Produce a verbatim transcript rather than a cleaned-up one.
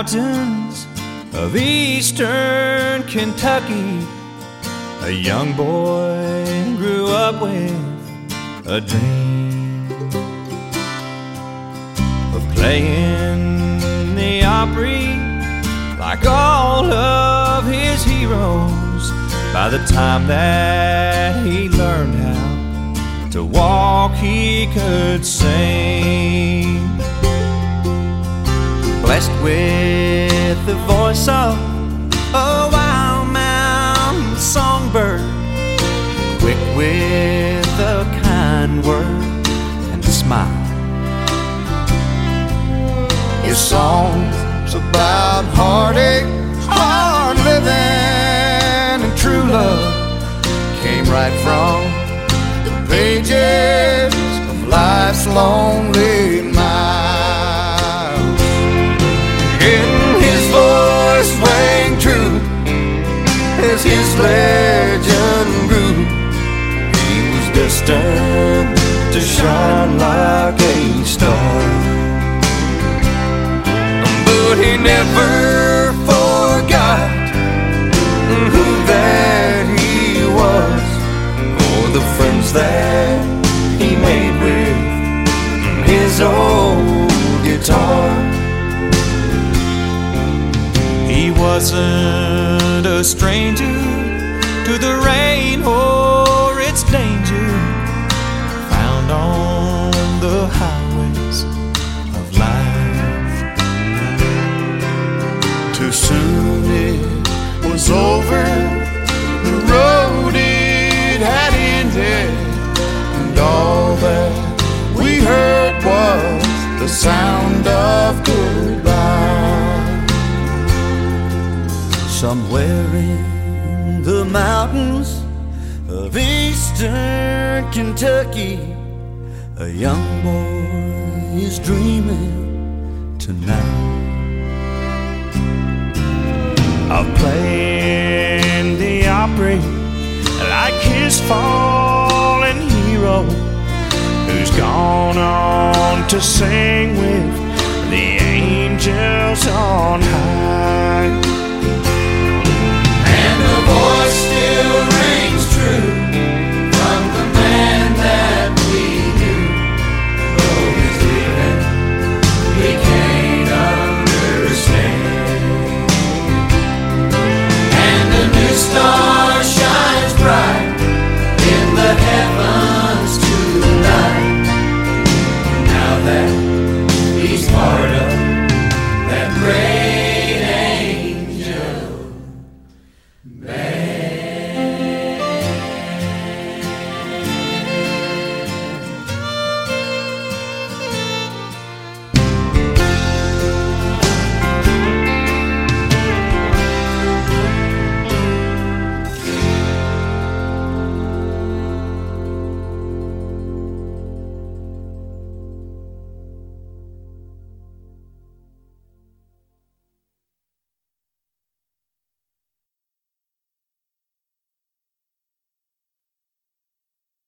mountains of eastern Kentucky, a young boy grew up with a dream of playing the Opry like all of his heroes. By the time that he learned how to walk, he could sing. Blessed with the voice of a wild mountain songbird, quick with a kind word and a smile. His songs about heartache, hard living, and true love came right from the pages of life's lonely miles. In his voice rang true as his legend grew. He was destined to shine like a star. But he never forgot who that he was, or the friends that he made with his old guitar. He wasn't a stranger to the rain or its danger found on the highways of life. Too soon it was over, the road it had ended, and all that we heard was the sound of goodbye. Somewhere in the mountains of eastern Kentucky, a young boy is dreaming tonight of playing the Opry like his fallen hero, who's gone on to sing with the angels on high.